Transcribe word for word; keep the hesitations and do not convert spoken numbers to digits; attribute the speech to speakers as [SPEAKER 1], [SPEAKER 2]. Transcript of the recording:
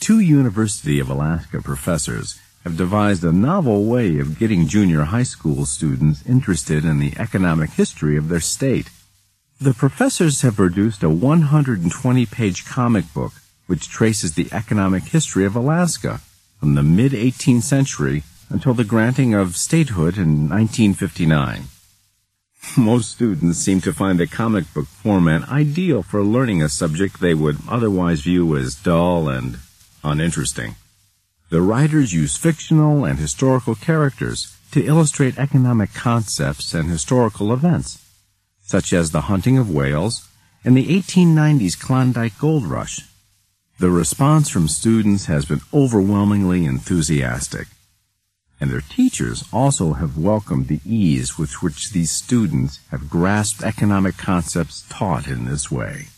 [SPEAKER 1] two University of Alaska professors have devised a novel way of getting junior high school students interested in the economic history of their state. The professors have produced a one hundred twenty page comic book which traces the economic history of Alaska from the mid-eighteenth century until the granting of statehood in nineteen fifty-nine. Most students seem to find the comic book format ideal for learning a subject they would otherwise view as dull and uninteresting. The writers use fictional and historical characters to illustrate economic concepts and historical events, such as the hunting of whales and the eighteen nineties Klondike Gold Rush. The response from students has been overwhelmingly enthusiastic, and their teachers also have welcomed the ease with which these students have grasped economic concepts taught in this way.